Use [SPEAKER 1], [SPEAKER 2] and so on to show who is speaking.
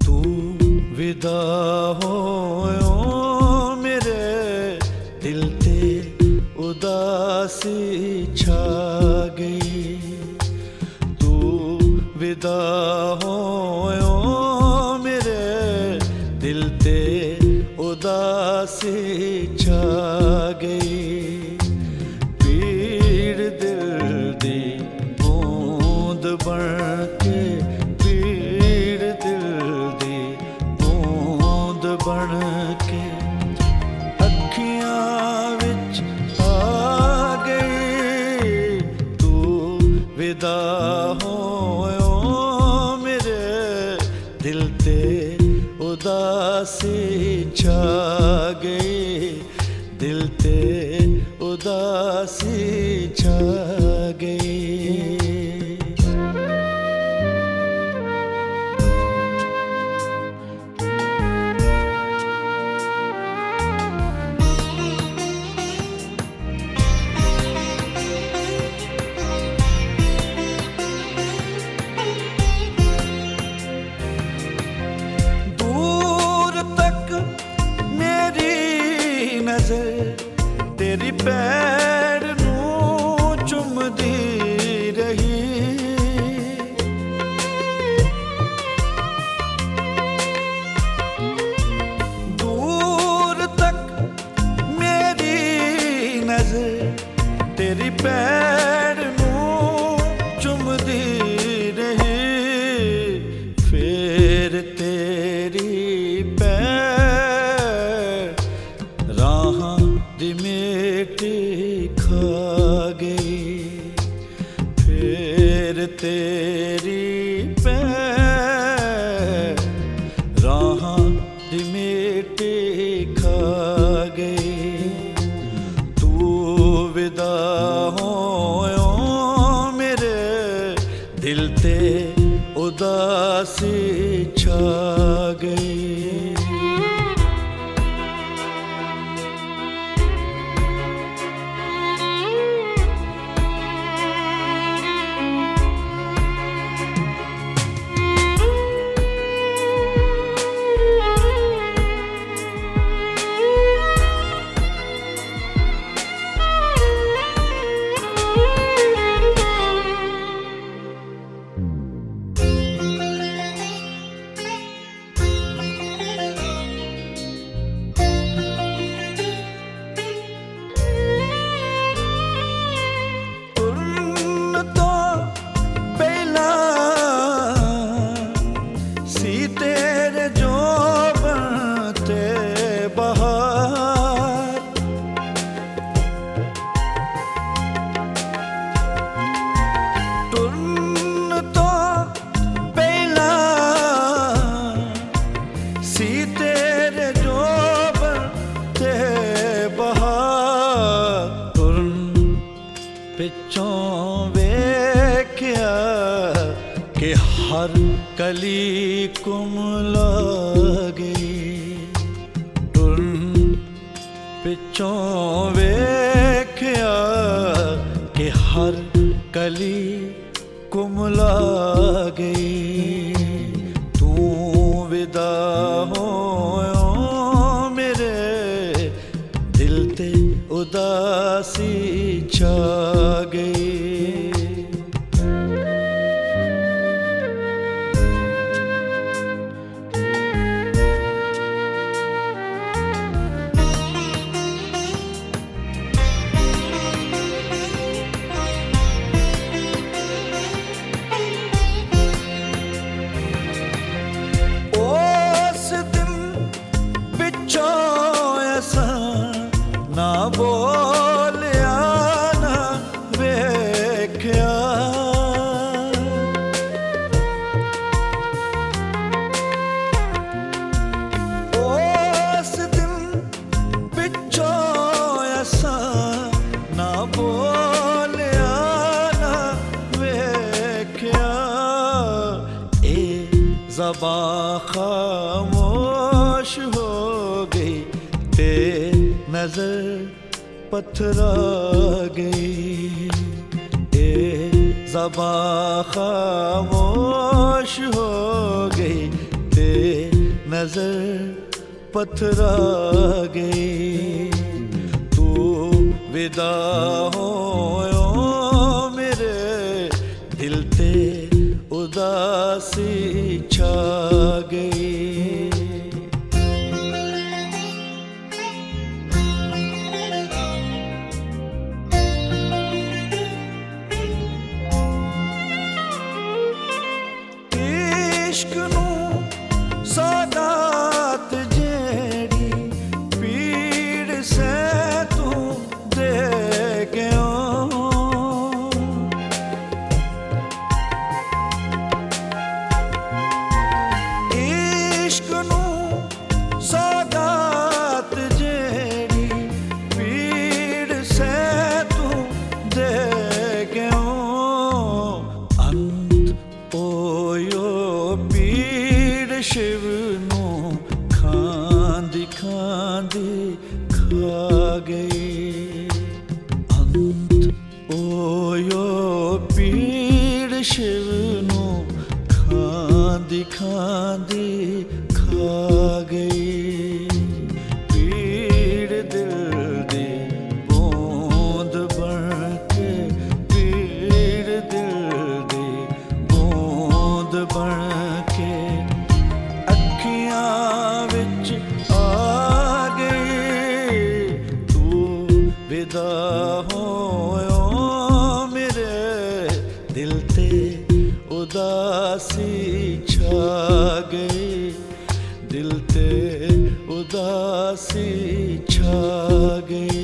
[SPEAKER 1] तू विदा होयो मेरे दिल ते उदासी छा गई। तू विदा होयो मेरे दिल ते उदासी छा गई। पीड़ दिल दी बूंद बन के, पीड़ दिल दी बूंद बन के अखियां विच आ गई। तू विदा होयो मेरे दिल ते उदासी छा गई। दिल ते उदासी छा गई। तेरी पैर नूं चुमदी रही। दूर तक मेरी नजर तेरी पैर नूं चुमदी रही। फिर तेरी मिट्टी खा गई। फिर तेरी पैर राह दी मिट्टी खा गई। तू विदा होयो मेरे दिल ते उदासी छा गई। पिछों वेख्या कि हर कली कुमला गई। टुरन पिछों वेख्या कि हर कली कुमला गई। तू विदा होयो मेरे दिल ते उदासी छा गई। उस दिन पिछों ऐसा ना बोलिया ना वेख्या। उस दिन पिछों ऐसा ना बोलिया ना वेख्या। ए ज़बां खामोश हो गई ते नजर पथरा गई। ज़बां खामोश हो गई ते नजर पथरा गई। तू विदा होयो मेरे दिल ते उदासी छा गई। इश्क नू सौगात जेड़ी पीड़ से तू दे गयो। इश्क नू सौगात जेड़ी पीड़ से तू दे गयो। अंत ओयो पीड़ शिव नू खांदी खांदी खा गई। अंत ओयो पीड़ शिव नू खांदी खांदी खा गई। पीड़ दिल दी बूंद बन के, पीड़ दिल दी बूंद बन के अखियां विच आ गई। तू विदा होयो मेरे दिल ते उदासी छा गई। दिल ते उदासी छा गई।